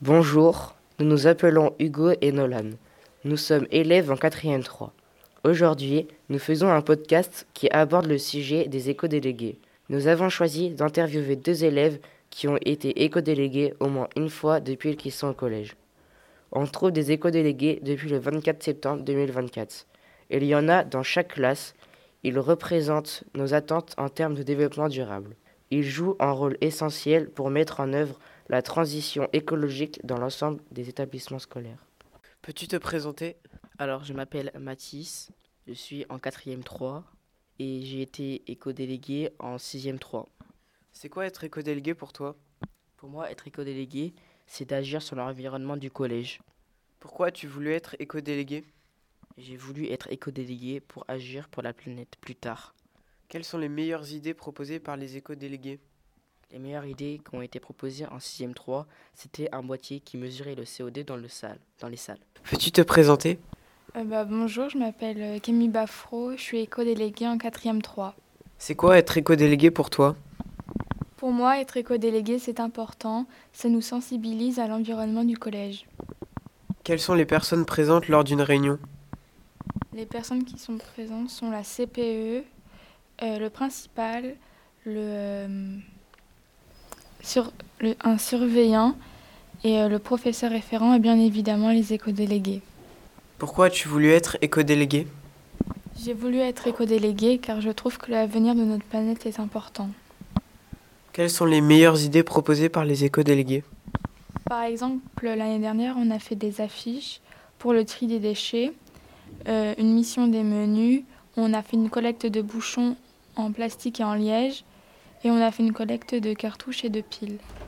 Bonjour, nous nous appelons Hugo et Nolan. Nous sommes élèves en 4e 3. Aujourd'hui, nous faisons un podcast qui aborde le sujet des éco-délégués. Nous avons choisi d'interviewer 2 élèves qui ont été éco-délégués au moins une fois depuis qu'ils sont au collège. On trouve des éco-délégués depuis le 24 septembre 2024. Il y en a dans chaque classe. Ils représentent nos attentes en termes de développement durable. Ils jouent un rôle essentiel pour mettre en œuvre la transition écologique dans l'ensemble des établissements scolaires. Peux-tu te présenter? Alors, je m'appelle Mathis, je suis en 4e 3 et j'ai été éco-délégué en 6e 3. C'est quoi être éco-délégué pour toi? Pour moi, être éco-délégué, c'est d'agir sur l'environnement du collège. Pourquoi as-tu voulu être éco-délégué? J'ai voulu être éco-délégué pour agir pour la planète plus tard. Quelles sont les meilleures idées proposées par les éco-délégués? Les meilleures idées qui ont été proposées en 6e 3, c'était un boîtier qui mesurait le CO2 dans les salles. Peux-tu te présenter? Bonjour, je m'appelle Camille Baffro, je suis éco-déléguée en 4e 3. C'est quoi être éco-délégué pour toi? Pour moi, être éco-délégué, c'est important, ça nous sensibilise à l'environnement du collège. Quelles sont les personnes présentes lors d'une réunion? Les personnes qui sont présentes sont la CPE, le principal, un surveillant et le professeur référent et bien évidemment les éco-délégués. Pourquoi as-tu voulu être éco-délégué? J'ai voulu être éco-déléguée car je trouve que l'avenir de notre planète est important. Quelles sont les meilleures idées proposées par les éco-délégués? Par exemple, l'année dernière, on a fait des affiches pour le tri des déchets, une mission des menus, on a fait une collecte de bouchons en plastique et en liège, et on a fait une collecte de cartouches et de piles.